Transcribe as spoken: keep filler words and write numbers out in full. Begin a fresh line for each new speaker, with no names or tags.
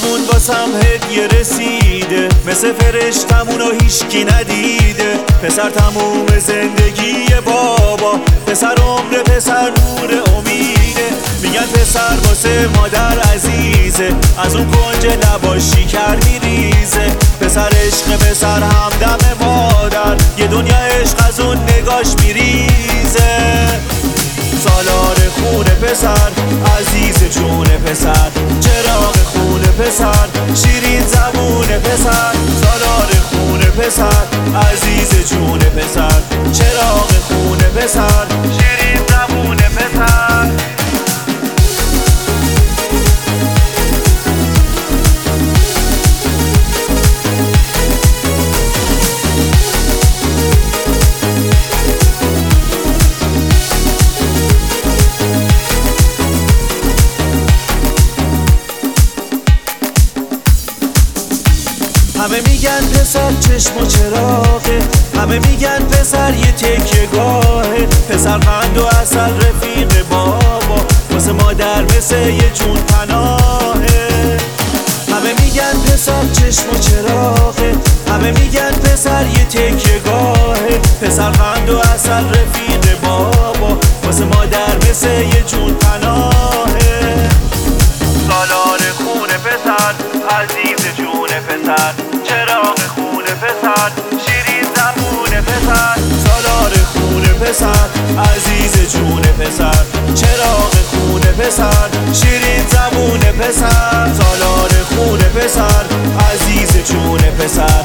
همون واسم هدیه رسیده، مثل فرشتمونو هیچکی ندیده. پسر تموم زندگی بابا، پسر عمر، پسر نور امیده. میگن پسر واسه مادر عزیزه، از اون کنج لباش شکر میریزه. پسر عشق، پسر همدم مادر، یه دنیا عشق از اون نگاش میریزه. سالار خونه پسر، عزیز جون پسر، چراغ خونه پسر، شیرین زبون پسر. سالار خونه پسر، عزیز جون پسر، چراغ خونه پسر، شیرین زبون پسر. همه میگن پسر چشم و چراغه، همه میگن پسر یه تکیه گاهه. پسر قند و اصل رفیق بابا، واسه مادر مثل یه جون پناهه. همه میگن پسر چشم و چراغه، همه میگن پسر یه تکیه گاهه. پسر قند و اصل رفیق بابا، واسه مادر مثل یه جون پناهه. سالار خونه پسر، عزیز جون پسر، چراغ خونه پسر، شیرین زبون پسر. سالار خونه پسر، عزیز جون پسر، چراغ خونه پسر، شیرین زبون پسر. سالار خونه پسر، عزیز جون پسر،